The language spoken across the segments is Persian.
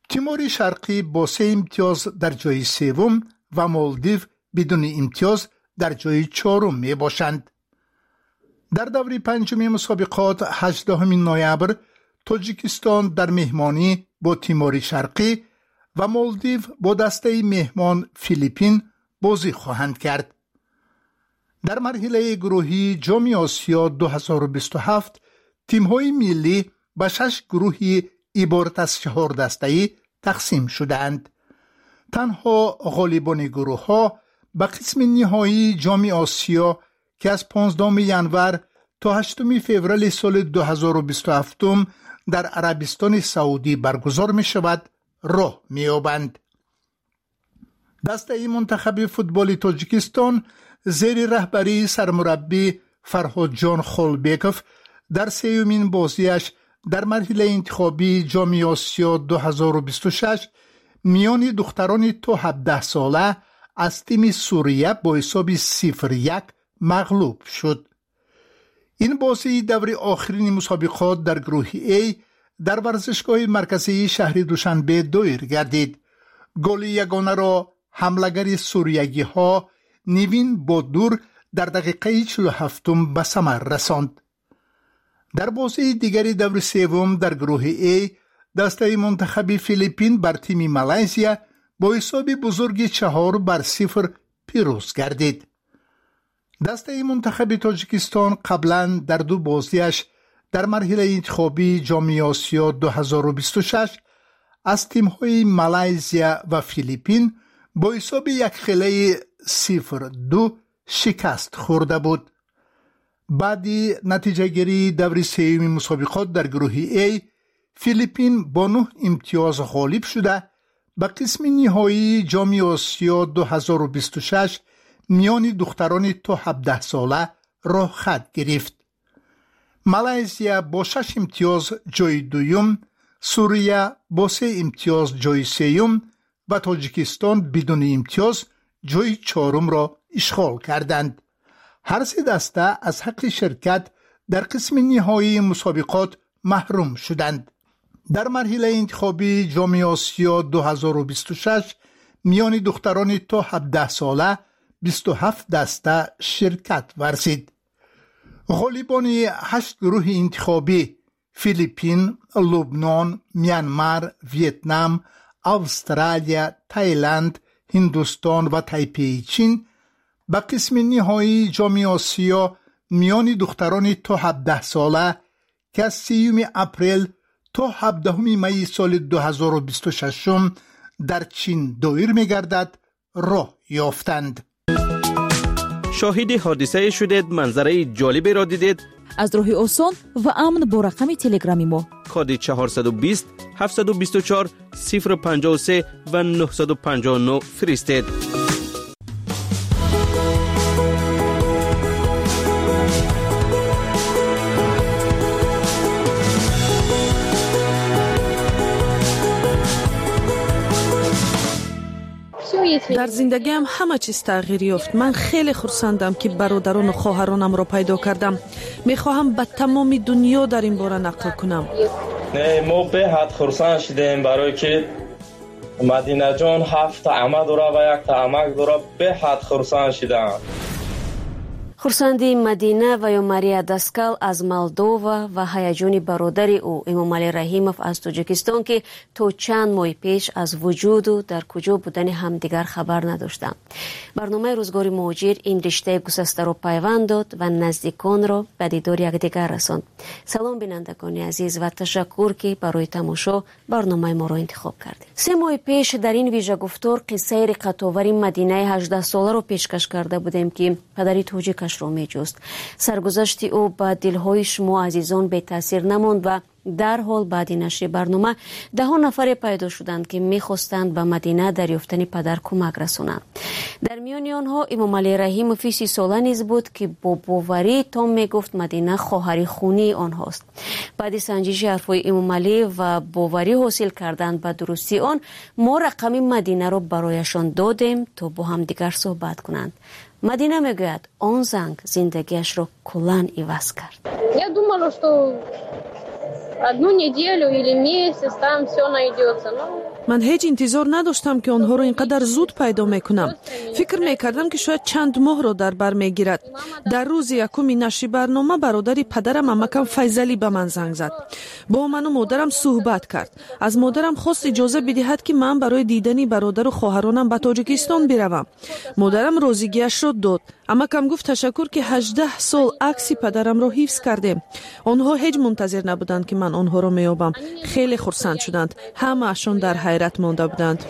تیمور شرقی با 3 امتیاز در جای سوم و مالدیو بدون امتیاز در جای 4 می باشند. در دوره پنجمی مسابقات 18 نوامبر تاجیکستان در مهمانی با تیمور شرقی و مالدیو با دسته مهمان فیلیپین بازی خواهند کرد. در مرحله گروهی جام آسیا 2027 تیم‌های ملی به 6 گروهی عبارت از 4 دسته‌ای تقسیم شدند. تنها غالبان گروه‌ها به قسم نهایی جام آسیا که از 15 ژانویه تا 8 فوریه سال 2027 در عربستان سعودی برگزار می شود راه می یابند. دسته منتخب فوتبال تاجیکستان زیر رهبری سرمربی فرهاد جان خالبکوف در 3مین بازیش در مرحله انتخابی جام آسیا 2026 میان دختران تا 17 ساله از تیم سوریه با حساب 0-1 مغلوب شد. این بازی دوره آخرین مسابقات در گروه A در ورزشگاه مرکزی شهر دوشنبه دایر گردید. گل یگانه را حمله‌گر سوریگی ها نیوین بودور در دقیقه 47 به ثمر رساند. در بازی دیگری دور سوم در گروه A دسته منتخب فیلیپین بر تیم مالزیا با حساب بزرگ 4-0 پیروز گردید. دسته منتخب تاجیکستان قبلا در 2 بازیش در مرحله انتخابی جام آسیا 2026 از تیم‌های مالزیا و فیلیپین با حساب 1-0 شکست خورده بود. بعدی نتیجه گیری دور سوم مسابقات در گروه A فیلیپین با 9 امتیاز غالب شده به قسم نهایی جام آسیا 2026 میان دختران تا 17 ساله راه خط گرفت. مالزیا با 6 امتیاز جای دوم، سوریه با 3 امتیاز جای سوم و تاجیکستان بدون امتیاز جای 4 را اشغال کردند. هر 3 دسته از حق شرکت در قسم نهایی مسابقات محروم شدند. در مرحله انتخابی جام آسیا 2026 میان دختران تا 17 ساله 27 دسته شرکت ورزید. غالبان 8 گروه انتخابی فیلیپین، لبنان، میانمار، ویتنام، استرالیا، تایلند، هندوستان و تایپی چین به قسم نهایی جام آسیا میان دختران تا 17 ساله که از 3 اپریل تا 17 می سال 2026 در چین دایر می گردد راه یافتند. شاهد حادثه شدید، منظره جالبی را دیدید؟ از راه آسان و امن با رقم تلگرامی ما کد 420 724 053 و 959 فرستید. در زندگیم همه چیز تغییر یافت. من خیلی خرسندم که برادران و خواهرانم را پیدا کردم. میخواهم به تمام دنیا در این باره نقل کنم. ما به حد خرسند شدیم برای که مدینه جان 7 عمه داره و 1 عمک داره. به حد خرسند شدم. خورسندی مدینه و یا ماریا داسکال از مالدووا و هیجان برادری او امامعلی رحیمов از تاجیکستان که تا چند ماه پیش از وجود و در کجا بودن همدیگر خبر نداشتند. برنامه روزگار مهاجر این رشته گسسته را پیوند داد و نزدیکان را به دیدار یکدیگر رساند. سلام بینندگان عزیز و تشکر که برای تماشا برنامه ما را انتخاب کردید. 3 ماه پیش در این ویژه گفتار قصه رقت‌آور مدینه 18 ساله را پیشکش کرده بودیم که پدری تاجیک رو می جست. سرگذشت او با دلهای شما عزیزان به تاثیر نماند و در حال بعد نشر برنامه 10 نفر پیدا شدند که می خواستند به مدینه دریافتن پدر کمک رسانند. در میان آنها امامعلی رحیمov 30 ساله نیز بود که با باوری تا می گفت مدینه خواهر خونی آنهاست. بعد سنجش حرفای امامعلی و باوری حاصل کردن به درستی آن، ما رقم مدینه را برایشان دادیم تا با هم دیگر صحبت کنند. مدینه میگوید آن زنگ زندگیش رو کلاً عوض کرد. Я думала, что одну неделю или месяц, там все найдется. من هیچ انتظار نداشتم که آنها رو اینقدر زود پیدا میکنم. فکر میکردم که شاید چند ماه رو در بر میگیرد. در روز یکم نشر برنامه برادری پدرم عمکم فیضلی به من زنگ زد. با من و مادرم صحبت کرد. از مادرم خواست اجازه بدهد که من برای دیدن برادر و خواهرانم به تاجیکستان بروم. مادرم راضیگیش را داد. عمکم گفت تشکر که 18 سال عکس پدرم را حفظ کردیم. آنها هیچ منتظر نبودند که من آنها را میابم. خیلی خرسند شدند. همه اشون در حیرت مانده بودند.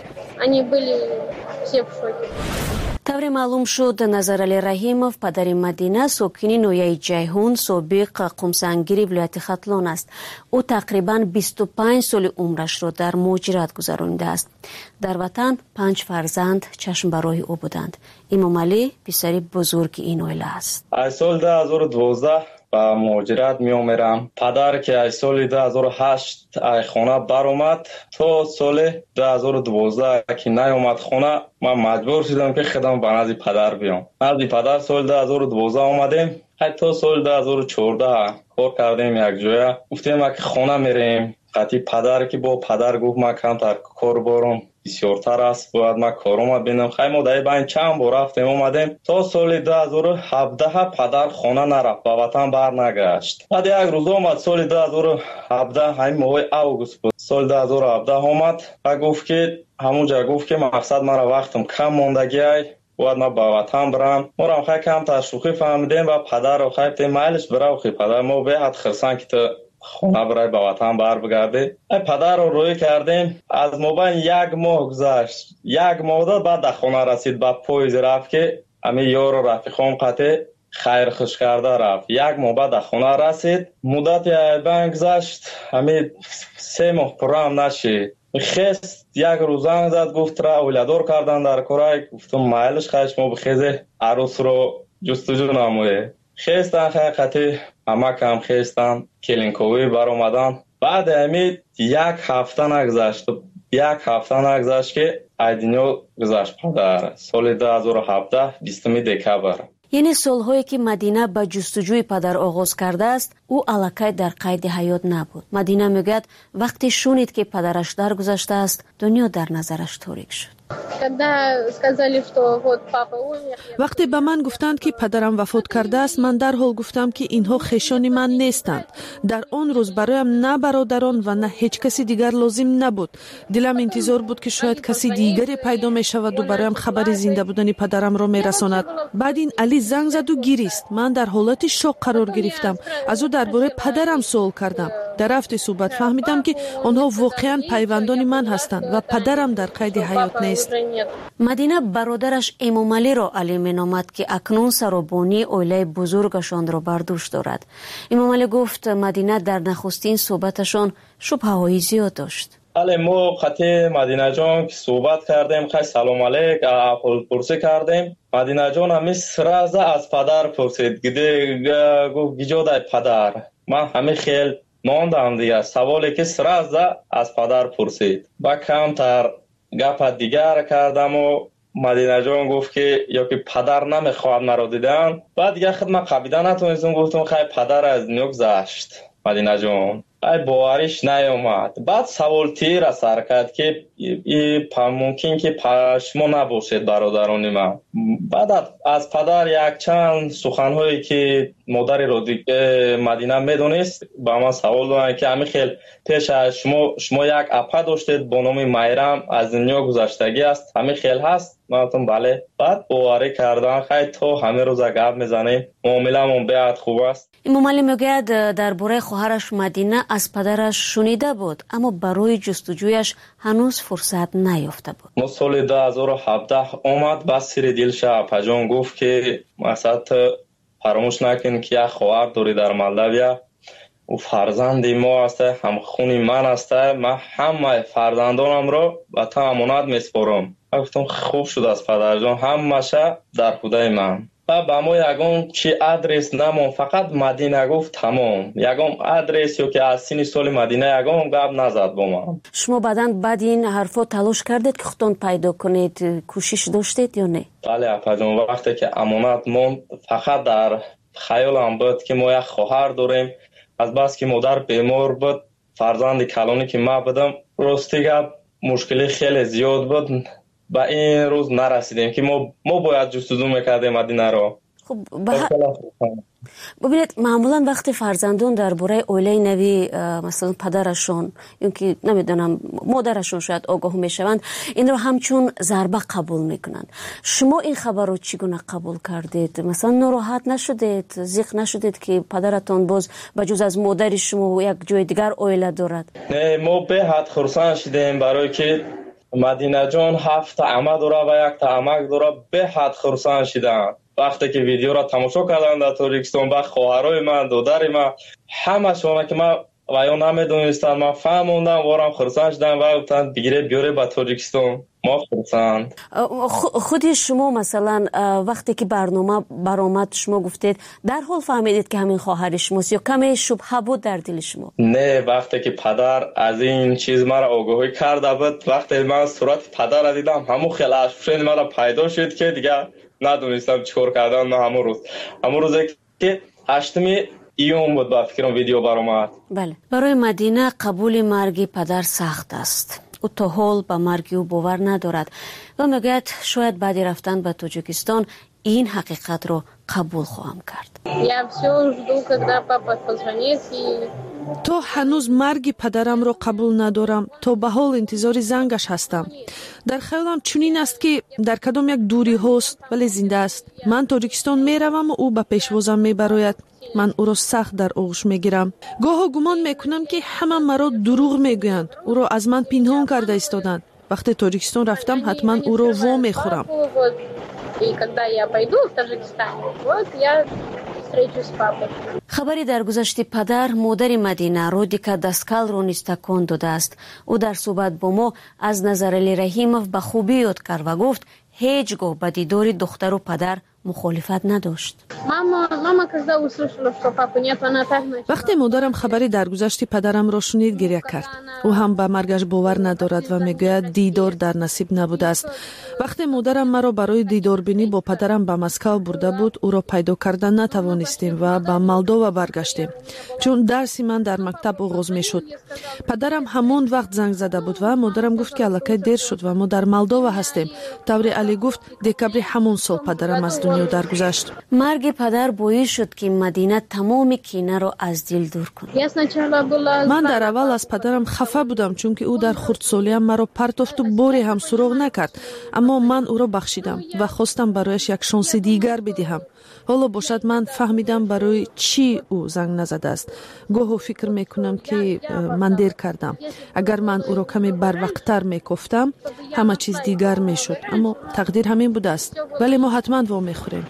тавре маълум шуд Назарали Раҳимов падари Мадина сокини ноҳияи Ҷайҳун собиқ қумсангири вилояти Хатлон аст. ӯ тақрибан 25 соли умрашро дар муҳоҷират гузаронидааст. дар ватан 5 фарзанд чашмбароҳи ӯ буданд. Имомалӣ писари бузурги ин оила аст. аз соли 2012 ба муҳоҷират меомерам. падар ки аз соли 2008 аз хона баромад, то соли 2012 ки наомад хона, ман маҷбур шудам ки худам ба назди падар биём. назди падар соли 2012 омадем. ҳатто соли 2014 кор кардем якҷоя. гуфтем ки хона мерем. қати падар ки бо падар гуфт ман камтар кор борам бисёртар аст, бояд ман корома бинам. хай мо дар байн чанд бор рафтем омадем. то соли 2017 падар хона нарафт, ба ватан барнагашт. баъд як рӯз омад соли 2017, ҳамин моҳи август буд. соли 2017 омад ва гуфт ки ҳамунҷа гуфт ки мақсад мара вақтам кам мондагиай, бояд ман ба ватан барам. морам хай камтар шӯхӣ фаҳмидем ва падарро хай гуфтем майлиш бирав хи падар, мо беҳад хирсан ки ту хона барай ба ватан барбигардӣ. падарро рӯй кардем. аз мобайн як моҳ гузашт. як моҳ дод, баъд дар хона расид. ба поезд рафт ки ҳамин ёру рафиқом қате хайрхуш карда рафт. як моҳ баъд дар хона расид. муддати айбан гузашт. ҳамин 3 моҳ пуррам нашид. хест як рӯз занг зад, гуфт ра оиладор кардан дар корай. гуфтам майлиш хайш мо бихезе арӯсро ҷустуҷӯ намоем. хестан хақати амакам хестан келинковӣ баромадан. баъди ҳамин як ҳафта нагузашт. як ҳафта нагузашт ки аз дунё гузашт падар. соли 2017 20 декабр. яъне солҳое ки Мадина ба ҷустуҷӯи падар оғоз кардааст, ӯ аллакай дар қайди ҳаёт набуд. Мадина мегӯяд вақте шунид ки падараш даргузаштааст, дунё дар назараш торик шуд. вақте ба ман гуфтанд ки падарам вафот кардааст, ман дарҳол гуфтам ки инҳо хешони ман нестанд. дар он рӯз бароям на бародарон ва на ҳеҷ каси дигар лозим набуд. дилам интизор буд ки шояд каси дигаре пайдо мешаваду бароям хабари зинда будани падарамро мерасонад. баъд ин Али занг заду гирист. ман дар ҳолати шок қарор гирифтам. аз ӯ дар бораи падарам суол кардам. дар рафти суҳбат фаҳмидам ки онҳо воқеан пайвандони ман ҳастанд ва падарам дар қайди ҳаёт нест. Мадина бародараш Эмомалиро Али меномад ки акнун саробонии оилаи бузургашонро бар дӯш дорад. Эмомалӣ гуфт Мадина дар нахустин суҳбаташон шубҳаҳои зиёд дошт. бале мо қати Мадинаҷон ки суҳбат кардем, хай салом алейк аҳволпурсӣ кардем. Мадинаҷон ҳамин сраза аз падар пурсид. гуфт гиҷодай падар. ман ҳамин хел мондам дигар. саволе ки сраза аз падар пурсид. ба камтар гапа дигар кардаму Мадинаҷон гуфт ки ё ки падар намехоҳад маро дидан. баъд дигар худ ман қабида натонистам. гуфтам хай падар аз дунё гузашт. Мадинаҷон ай бовариш наёмад. баъд саволтира сар кард ки мумкин ки шумо набошед бародарони ман. баъд аз падар якчанд суханҳое ки модари Мадина медонист ба ман савол доданд ки ҳамин хел пеш аз шумо як апа доштед бо номи Майрам, аз дунё гузаштагӣ аст, ҳамин хел ҳаст? ман гуфтам бале. баъд боварӣ кардан хай то ҳамин рӯза гап мезанем, муомиламон беҳад хуб аст. Эмомалӣ мегӯяд дар бораи хоҳараш Мадина аз падараш шунида буд, аммо барои ҷустуҷӯяш ҳанӯз фурсат наёфта буд. мо соли 2017 омад, ба сири дилша апаҷон гуфт ки масад фаромӯш накун ки як хоҳар дорӣ дар Молдавия. ӯ фарзанди мо аст, ҳамхуни ман аст. ман ҳамаи фарзандонамро ба ту амонат меспорам. ман гуфтам хуб шудааст падарҷон, ҳамаша дар худаи ман. ба мо ягон чи адрес намон, фақат Мадина гуфт тамом. ягон адрес ё ки аз сини соли Мадина ягон гап назад бо ман. шумо баъдан баъди ин ҳарфо талош кардед ки худтон пайдо кунед, кӯшиш доштед ё не? бале апаҷон, вақте ки амонат монд, фақат дар хаёлам буд ки мо як хоҳар дорем. аз бас ки модар бемор буд, فرزند کلانی که ما بودم راستی گپ مشکلی خیلی زیاد بود. با این روز نرسیدیم که ما باید جستجو میکردیم مدینه رو. خب ببینید معمولا وقتی فرزندان درباره اویله نوی مثلا پدرشون یا که نمیدونم مادرشون شاید آگاه میشوند این رو همچون ضربه قبول میکنند. شما این خبر رو چگونه قبول کردید؟ مثلا ناراحت نشدید؟ ضیق نشدید که پدرتون باز بجز از مادر شما یک جای دیگر اویله دارد؟ نه، ما به حد خرسند شدیم برای که مدینه جان 7 عمه داره و 1 عمک داره. به حد خرسند شدم وقتی که ویدیو را تماشا کردم در تاجیکستان. با خواهرای من، دادر من، همشون که من و یا نمیدونستم، من فهموندم وارم خرسند شدم و گفتن بگیره بیاره به تاجیکستان. ما خرسند. خودی شما مثلا وقتی که برنامه برآمد شما گفتید در حال فهمیدید که همین خواهر شماست یا کمی شبهه بود در دل شما؟ نه، وقتی که پدر از این چیز مرا آگاهی کرده بود، وقتی من صورت پدر را دیدم همون خیلی افشین مرا پیدا شد که دیگه ندونستم چیکار کردن. من همون روزی که 8 ایون بود با فکرم ویدیو برآمد. بله، برای مدینه قبول مرگ پدر سخت است. او تا حال به مرگ او باور ندارد و میگوید شاید بعد رفتن به تاجیکستان این حقیقت رو قبول خواهم کرد. تو هنوز مرگ پدرم رو قبول ندارم. تو به حال انتظار زنگش هستم. در خیالم چنین است که در کدام یک دوری هست ولی زنده است. من تاجیکستان میروم و او به پیشوازم میبراید. من او را سخت در آغوش میگیرم. گاه گمان میکنم که همه مرا دروغ میگویند. او را از من پنهان کرده ایستادند. وقتی تاجیکستان رفتم حتما او را وا میخورم. خبری در گذشت پدر مادر مدینه رودیکا داسکال رو نیز تکان داده است. او در صحبت با ما از نظر علی رحیموف به خوبی یاد کرد و گفت هیچگاه به دیدار دختر و پدر مخالفت نداشت. وقتی مادرم خبری درگذشت پدرم را شنید گریه کرد. او هم به مرگش باور ندارد و میگوید دیدار در نصیب نبوده است. وقتی مادرم مرا برای دیدار بینی با پدرم به مسکو برده بود، او را پیدا کردن نتوانستیم و به مالدووا برگشتیم چون درس من در مکتب آغاز میشد. پدرم همون وقت زنگ زده بود و مادرم گفت که الکی دیر شد و ما در مالدووا هستیم. طوری علی گفت دکبر همون سال پدرم از دنیا درگذشت. مرگ پدر باعث شد که مدینه تمام کینه را از دل دور کند. من در اول از پدرم خفه بودم چون که او در خردسالیم مرا پرتافت و باری هم سراغ نکرد، اما من او را بخشیدم و خواستم برایش یک شانس دیگر بدهم. حالا باشد من فهمیدم برای چی او زنگ نزده است. گاهی فکر میکنم که من دیر کردم. اگر من او را کمی بروقتر میگفتم همه چیز دیگر میشد، اما تقدیر همین بوده است. ولی ما حتما وا میخوریم.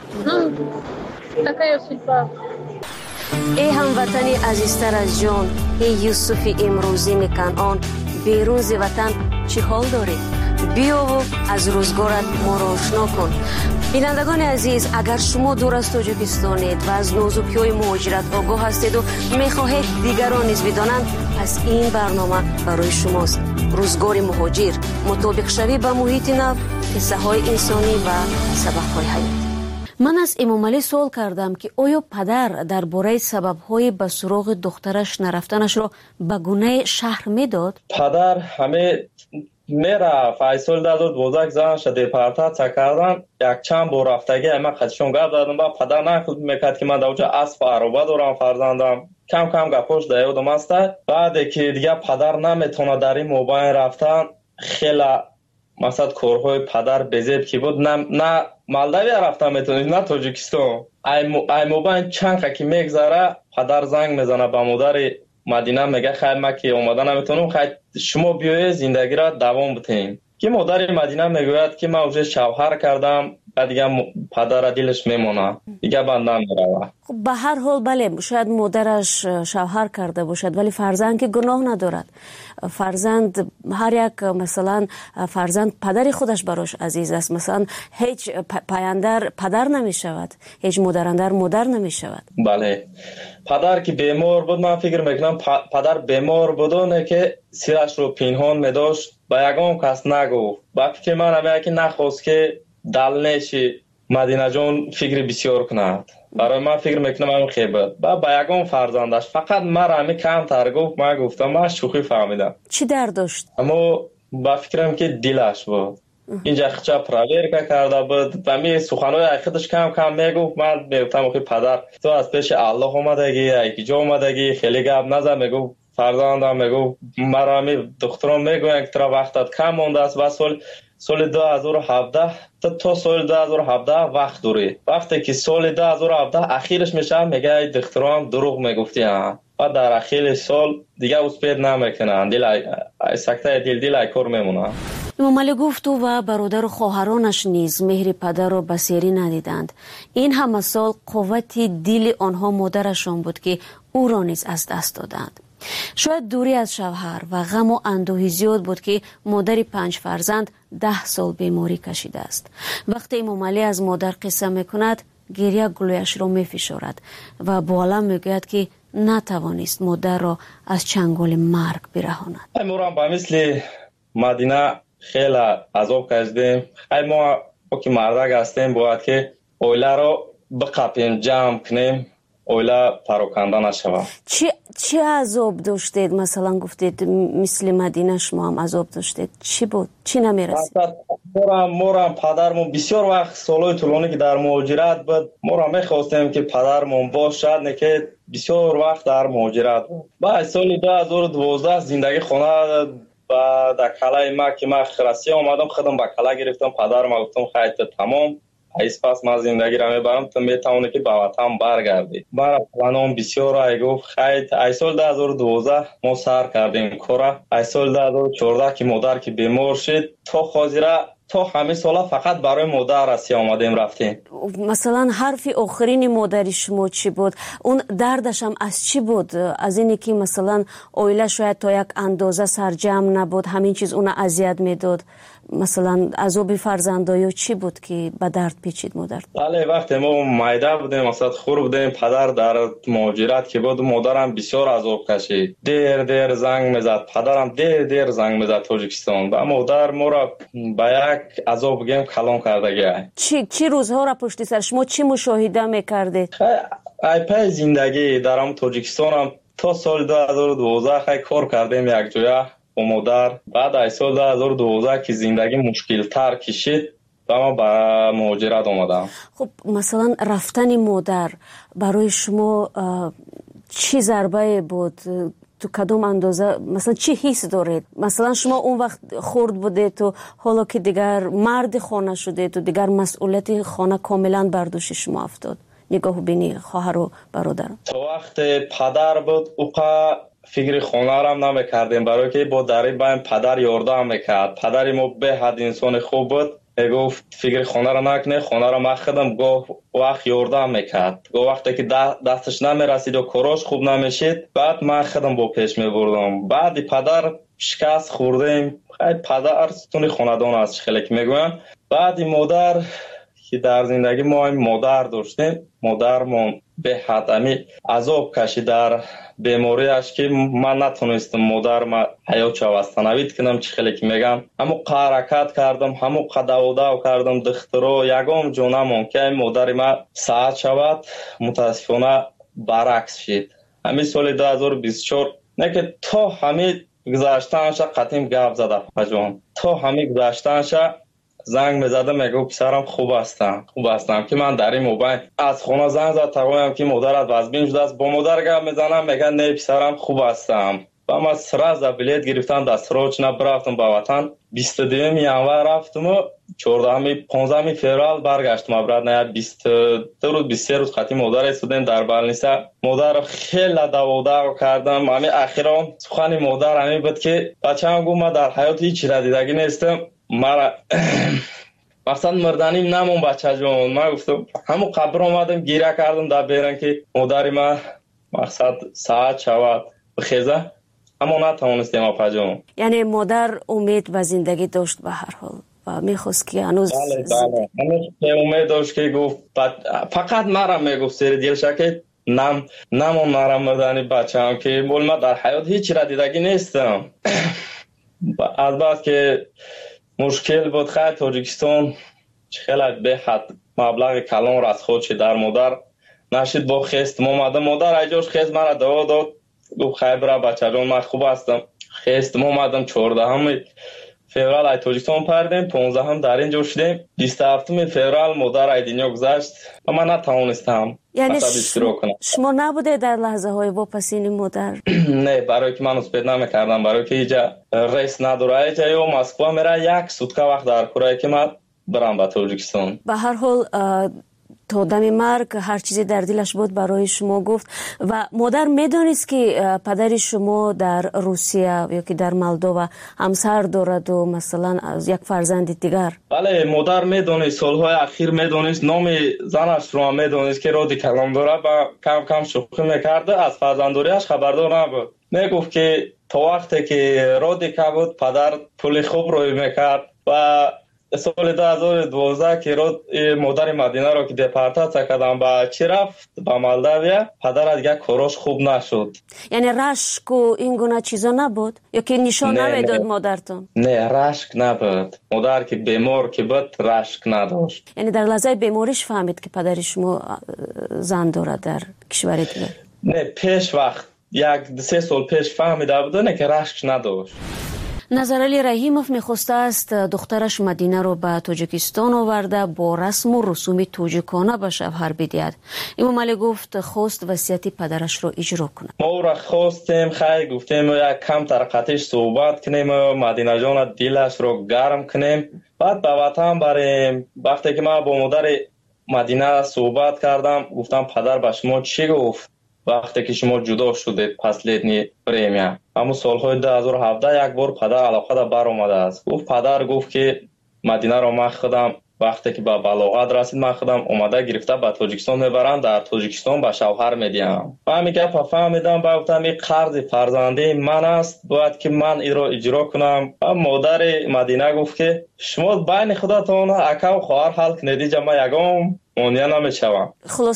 ای هموطنی عزیزتر از جان، ای یوسف امروزی کنعان، بیرون ز وطن چی حال داری؟ بیا و از روزگارت ما را آشنا کن. بینندگان عزیز، اگر شما دور از تاجیکستانید و از نازکی‌های مهاجرت آگاه هستید و میخواهید دیگران نیز بدانند، پس این برنامه برای شماست. روزگار مهاجر، مطابق شوی با محیط نو، قصه های انسانی و سبق های حیات. من از امام علی سوال کردم که آیا پدر درباره سبب‌های به سراغ دخترش نرفتنش را به گونه شهر میداد؟ پدر همه میره فیصل داد بوزک زن شده پرتات کردن. یک چند بار رفتگی اما خودشون گپ دادم با پدر نخود میکرد که من دوجه اسب عربه دارم فرزندم. کم کم گپوش دیادم است. بعد که دیگه پدر نمیتونه در این موبایل رفتن، خیلی مثلا کارهای پدر بزیب که بود نه مالداوی رفتن میتونید نه تاجیکستان. ای موبایل چند که میگذره پدر زنگ میزنه به مادر مدینه میگه خیر ما که اومدن نمیتونم، خیر شما بیایید زندگی را دوام بدین. که مادر مدینه میگوید که من اوج شوهر کردم و دیگه پدر دلش میمونه دیگه بندم میره. خب به هر حال بله شاید مادرش شوهر کرده باشد ولی فرزند که گناه ندارد. فرزند هر یک مثلا فرزند پدر خودش براش عزیز است. مثلا هیچ پایندر پدر نمی شود، هیچ مادراندر مادر نمی شود. بله پدر که بیمار بود من فکر میکنم پدر بیمار بودونه که سیرش رو پنهان میداشت با یگان کس نگفت. وقتی که من همه که نخواست که دل نشی مدینه جان فکر بسیار کند. برای من فکر میکنم همین خیلی با یکم فرزندش فقط مرا همین کم تر گفت. من گفتم من شوخی فهمیدم. چی درد داشت؟ اما با فکرم که دلش بود اینجا خچا پراویر کرده بود و می سخنهای خودش کم کم میگفت. من میگفتم آخه پدر تو از پیش الله اومدگی یکی جا اومدگی خیلی گپ نزن. میگفت فرزندم میگفت مرا می دخترم میگوین که ترا وقتت کم مونده است و سال 2017 تا سال 2017 وقت دوری. وقتی که سال 2017 اخیرش میشه میگه دخترم دروغ میگفتی ها و در اخیر سال دیگه اسپید نمیکنن. دل سکته دل کار میمونه. امام علی گفت او و برادر و خواهرانش نیز مهر پدر را بسیاری ندیدند. این همه سال قوت دل آنها مادرشان بود که او را نیز از دست دادند. شاید دوری از شوهر و غم و اندوهی زیاد بود که مادر 5 فرزند 10 سال بیماری کشیده است. وقتی امام علی از مادر قصه میکند گریه گلویش را میفشارد و با علم میگوید که نتوانست مادر را از چنگال مرگ برهاند. ما با مثل مدینه خیلی عذاب کشیدیم. ما که مردک هستیم باید که اوله را بقپیم جمع کنیم اوله پراکنده نشود. چی عذاب داشتید؟ مثلا گفتید مثل مدینه شما هم عذاب داشتید. چی بود؟ چی نمیرسید؟ مورم پدرمون بسیار وقت سالهای طولانی که در مهاجرت بود مورم میخواستیم که پدرمون باشد نه که بسیار وقت در مهاجرت بود. بعد سال 2012 زندگی خانه و در کلای ما که من خرسی آمدم خودم با کلا گرفتم. پدرم گفتم خیلی تمام ایس پس من زندگی را میبرم تو میتونی که به وطن برگردی. برای پلانم بسیار ای گفت خیلی ای سال 2012 ما سر کردیم کارا. ای سال 2014 که مادر که بیمار شد تا خاطره تا همه سالا فقط برای مادر رسی آمدیم رفتیم. مثلا حرف آخرین مادر شما چی بود؟ اون دردش هم از چی بود؟ از اینی که مثلا اویله شاید تا یک اندازه سرجم نبود همین چیز اون اذیت میداد؟ مثلا عذاب فرزندایی چی بود که به درد پیچید مادر؟ بله وقتی ما مایده بودیم مثلا خور بودیم پدر در مهاجرت که بود مادرم بسیار عذاب کشید. دیر زنگ میزد پدرم دیر زنگ میزد تاجیکستان و مادر ما را به یک عذاب گیم کلام کرده. چی روزها را پشت سر شما چی مشاهده میکردید؟ ای پای زندگی در تاجیکستان هم تا سال 2012 خیلی کار کردیم یک جایه با مادر. بعد از سال 2012 که زندگی مشکل تر کشید و ما به مهاجرت آمدم. خب مثلا رفتن مادر برای شما چی ضربه بود؟ تو کدوم اندازه مثلا چی حس دارید؟ مثلا شما اون وقت خرد بودید تو حالا که دیگر مرد خانه شدید تو دیگر مسئولیت خانه کاملا بر دوش شما افتاد. نگاه بینی خواهر و برادر. تو وقت پدر بود اوقا فکر خانه را هم نمیکردیم برای که با دری بایم پدر یاردم میکرد. پدری ما به حد انسان خوب بود. گفت فکر خانه را نکنه خانه را من خودم گفت وقت یاردم میکرد. گفت وقتی که دستش نمیرسید و کاراش خوب نمیشید بعد من خودم با پیش میبردم. بعد پدر شکست خوردیم. خیلی پدر ستون خاندان است خیلی که میگویم. بعد مادر که در زندگی ما مادر داشتیم مادرمون به حد امی عذاب کشید در بیماریش که من نتونستم مادر ما حیات چوستنوید کنم. چی خیلی که میگم همو حرکت کردم همو قداوداو کردم دخترو یگام جونمون که مادر ما ساعت شود متاسفانه برعکس شد. همین سال 2024 نه که تا همین گذاشتنش قطیم گپ زده پجان تا همین گذاشتنش زنگ میزدم میگو پسرم خوب هستم که من در این موبایل از خونه زنگ زد تقویم که مادرت وزبین شده است. با مادر گپ میزنم میگن نه پسرم خوب هستم. و من سراز بلیت گرفتم دست روچ برفتم به وطن. 22 ینور رفتم و 15 فوریه برگشتم. برات نه 22 روز 23 روز خاطی مادر استودن در بالنیسا. مادر خیلی داودا کردم. همین اخیرا سخن مادر همین بود که بچه‌ام گفت من در حیات هیچ چیز دیدگی نیستم. مرا مقصد مردنیم نمون بچه جون. من گفتم همون قبر آمدم گیره کردم در بیرن که مادری من مقصد ساعت شود بخیزه اما نتوانستیم اپا جون. یعنی مادر امید و زندگی داشت به هر حال و میخواست که هنوز بله امید داشت که گفت فقط مرا میگفت سری دیلشه که نمون مرا مردنی بچه هم که بول من در حیات هیچ را دیدگی نیستم. از بعد که مشکل بود خیلی تاجیکستان خیلی به حد مبلغ کلان را از خودش در مادر نشید با خستم اومدم. مادر ایجاش خست مرا دوا داد، گفت خیر برا بچه جان من خوب هستم. خستم اومدم 14 فеврал ای توجیکستان پردیم، 15 در اینجا شدیم. 27 فеврал مادر ای دنیا گذشت و من نتوانستم یعنی شما نبوده در لحظه های واپسین مادر؟ نه، برای که من اسپید نمیکردم، برای که اینجا ریس نداره. اینجا یا مسکو میره 1 سوتکه وقت در کره که من برم به توجیکستان. به هر حال تا دم مرگ هر چیزی در دلش بود برای شما گفت. و مادر میدونست که پدر شما در روسیه یا که در مولدووا همسر دارد و مثلا از یک فرزند دیگر؟ بله، مادر میدونست، سالهای اخیر میدونست، نام زنش رو میدونست که رادی کلام داره و کم کم شوخی میکرده. از فرزنداریش خبردار نبود. میگفت که تا وقتی که رادی که بود پدر پول خوب روی میکرد و سال 2012 که مادر مدینه رو که دپارتاسیا کردن با چی رفت به مولداویا، پدر از یک کاراش خوب نشد. یعنی رشک و این گونه چیزا نبود یا که نشان نمیداد مادرتون؟ نه، رشک نبود. مادر که بیمار که بود رشک نداشت. یعنی در لحظه بیماریش فهمید که پدر شما زن دارد در کشور دیگر؟ نه، پیش وقت 1-3 سال پیش فهمیده بود نه که رشک نداشت. نظرعلی رحیموف میخواسته است دخترش مدینه رو به تاجیکستان آورده با رسم و رسوم تاجیکانه به شوهر بدهد. امام علی گفت خواست وصیت پدرش رو اجرا کنه. ما را خواستیم، خیلی گفتیم یک کم ترقتش صحبت کنیم، مدینه جان دلش رو گرم کنیم، بعد به وطن بریم. وقتی که من با مادر مدینه صحبت کردم گفتم پدر به شما چی گفت وقتی که شما جدا شدید پسلیدنی پریمیا؟ همون سالهای 2017 یک بار پدر علاقه دا بر اومده است. پدر گفت که مدینه رو من خودم وقتی که به بلاغت رسید من خودم اومده گرفته به تاجیکستان میبرم، در تاجیکستان به شوهر میدیم. و همین که فهمیدم با گفتم این قرض فرزندی من است، باید که من این رو اجرا کنم. و مادر مدینه گفت که شما بین خودتون اکا و خواهر حل کنید، اینجا من یگام مانع نمیشوم.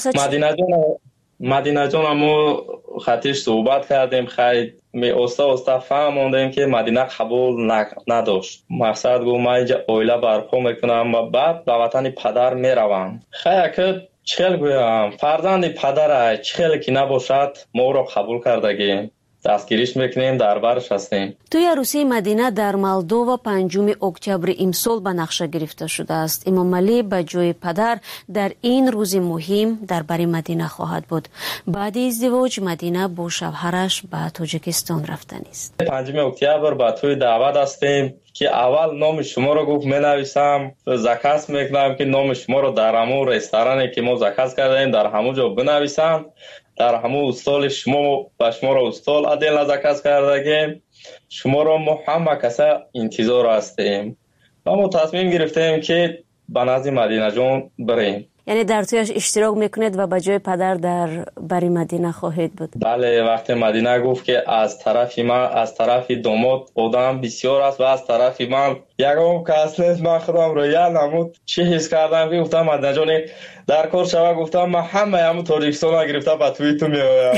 مدینه جان همو خطیش صحبت کردیم، خیلی استا فهموندیم که مدینه قبول نداشت. مقصد گفت من اینجا اویله برپا میکنم و بعد به وطن پدر میروم. خیلی که چخیل گویم فرزند پدر چخیل که نباشد ما رو قبول کردگیم، دستگیریش میکنیم، در برش هستیم. توی عروسی مدینه در مولدووا 5 اکتبر امسال به نقشه گرفته شده است. امام علی به جای پدر در این روز مهم در بر مدینه خواهد بود. بعد ازدواج مدینه با شوهرش به تاجیکستان رفتن است. 5 اکتبر به توی دعوت هستیم که اول نام شما رو گفت می نویسم، زکس میکنم که نام شما رو در همون رستورانی که ما زکس کردیم در همون جا بنویسم، در همون استال شما و شما رو استال عدل نزکس کردگیم، شما رو ما همه کسا انتظار هستیم و ما تصمیم گرفتیم که به نزد مدینه جان بریم. یعنی در تویش اشتراک میکنید و به جای پدر در بری مدینه خواهید بود؟ بله، وقتی مدینه گفت که از طرف من، از طرف داماد آدم بسیار است و از طرف من یکم کس نیست، من خودم رو یاد نمود چی حس کردم که گفتم مدینه جان در کار شوه، گفتم من همه همون تاجیکستان گرفته به توی تو میایم.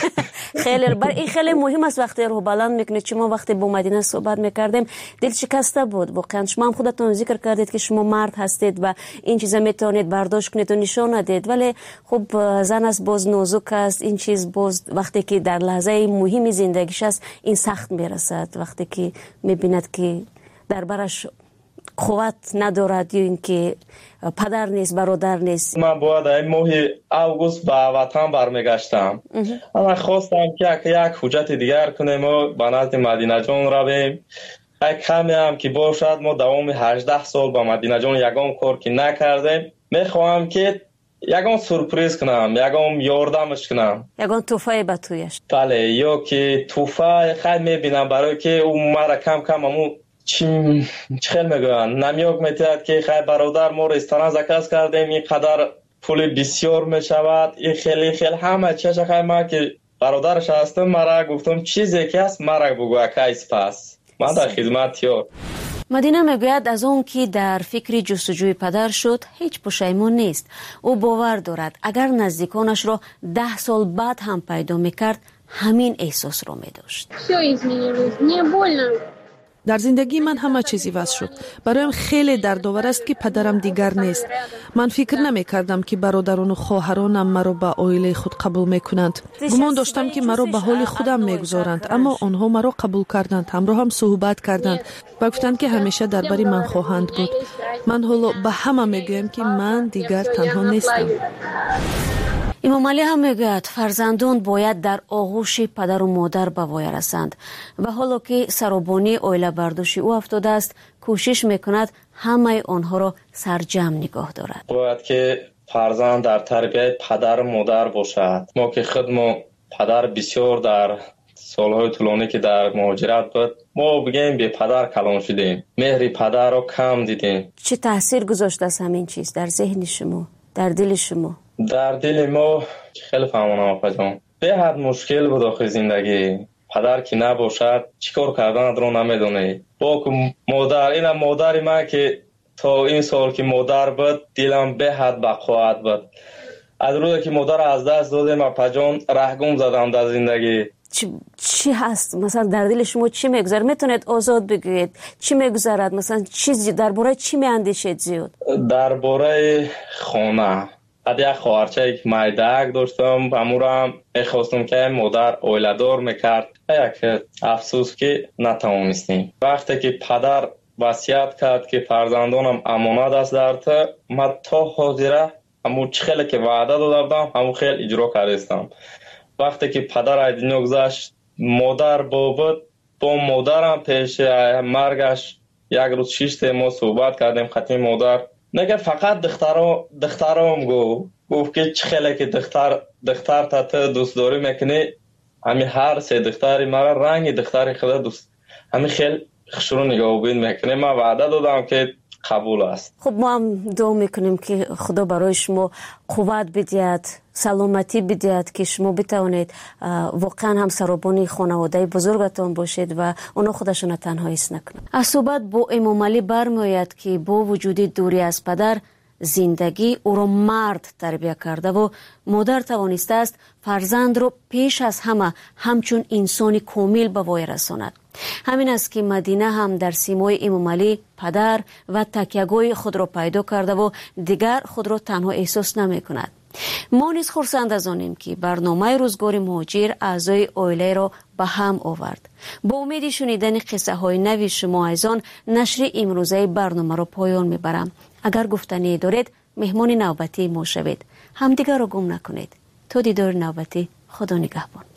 این خیلی مهم است وقتی روح بلند میکنید. شما وقتی با مدینه صحبت میکردیم دل شکسته بود واقعا. شما هم خودتون ذکر کردید که شما مرد هستید و این چیزا میتونید برداشت کنید و نشان ندید، ولی خب زن است، باز نازک است. این چیز باز وقتی که در لحظه مهمی زندگیش است این سخت میرسد، وقتی که میبیند که در برش قوت ندارد یا اینکه پدر نیست، برادر نیست. من باید این ماه اوگوست به وطن برمیگشتم. اما خواستم که یک حجت دیگر کنیم و به نزد مدینه جان رویم. کمی هم که باشد ما دوام 18 سال با مدینه جان یگام کار که نکردیم. میخواهم که یگام سورپریز کنم، یگام یاردمش کنم، یگام توفای به تویش. بله، یا که توفای خیلی میبینم برای که اون مرا کم کم همون چی خیلی میگوین نمیاک میتید که خیلی برادر ما رستوران زکس کردیم این قدر پول بسیار میشود، این خیلی همه چیز خیلی من که برادرش هستم مرا گفتم چیزی که هست مرا بگو اکایس پس من در خدمت یار. مدینه میگوید از اون که در فکر جستجوی پدر شد هیچ پشیمان نیست. او باور دارد اگر نزدیکانش را 10 سال بعد هم پیدا میکرد همین احساس را میداشت. در زندگی من همه چیزی واسه شد. برایم خیلی دردآور است که پدرم دیگر نیست. من فکر نمی کردم که برادران و خواهرانم مرا به عائله خود قبول میکنند. گمان داشتم که مرا به حال خودم میگذارند، اما آنها مرا قبول کردند، همراه هم صحبت کردند و گفتند که همیشه درباره من خواهند بود. من حالا به همه میگویم که من دیگر تنها نیستم. امام علی هم میگوید فرزندان باید در آغوش پدر و مادر به وای رسند و حالا که سرابانی عائله برداشت او افتاده است، کوشش میکند همه آنها را سرجم نگاه دارد. باید که فرزند در تربیت پدر و مادر باشد. ما که خودمون پدر بسیار در سالهای طولانی که در مهاجرت بود، ما بگیم به پدر کلان شدیم، مهر پدر را کم دیدیم. چه تاثیر گذاشته است همین چیز در ذهن شما، در دل شما؟ در دل ما خیلی فهمانم آقا جان، به حد مشکل بود آخه زندگی. پدر که نباشد چیکار کردن رو نمیدونه. با مادر، این مادر ما که تا این سال که مادر بود دلم به حد بقوت بود. از روزی که مادر از دست دادم آقا جان رهگم زدم در زندگی. چی هست مثلا در دل شما چی میگذره؟ میتونید آزاد بگویید چی میگذرد؟ مثلا چیزی درباره چی میاندیشید زیاد؟ درباره خانه. یک خواهرچه یک مایدک داشتم، امورم میخواستم که مادر عائله‌دار میکرد. یک افسوس که نتوانستیم. وقتی که پدر وصیت کرد که فرزندانم امانت است در تو، من تا حاضره همون خیلی که وعده داده بودم همون خیلی اجرا کردم. وقتی که پدر از دنیا گذشت، مادر بود، با مادرم پیش مرگش یک روز 6 ما صحبت کردیم. خطی مادر نگه فقط دخترام گفت که چه خیلی که دختر تا دوست داری میکنی، همین هر سه دختری مرا رنگ دختری خدا دوست، همین خیلی خشرو نگاه بین میکنه. من وعده دادم که قبول است. خب ما هم دعا میکنیم که خدا برای شما قوت بدهد، سلامتی بدهد که شما بتوانید واقعا هم سرابانی خانواده بزرگتان باشید و اونا خودشون تنها حس نکنند. از صحبت با امام علی برمیآید که با وجود دوری از پدر، زندگی او را مرد تربیت کرده و مادر توانسته است فرزند را پیش از همه همچون انسانی کامل به وای رساند. همین است که مدینه هم در سیمای امام علی پدر و تکیه‌گاه خود را پیدا کرده و دیگر خود را تنها احساس نمی کند. ما نیز خرسند از آنیم که برنامه روزگار مهاجر اعضای عائله را به هم آورد. با امید شنیدن قصه های نوی شما از آن، نشر امروزه برنامه را پایان میبرم. اگر گفتنی دارید مهمان نوبتی ما شوید. همدیگر را گم نکنید. تا دیدار نوبتی، خدا نگهبان.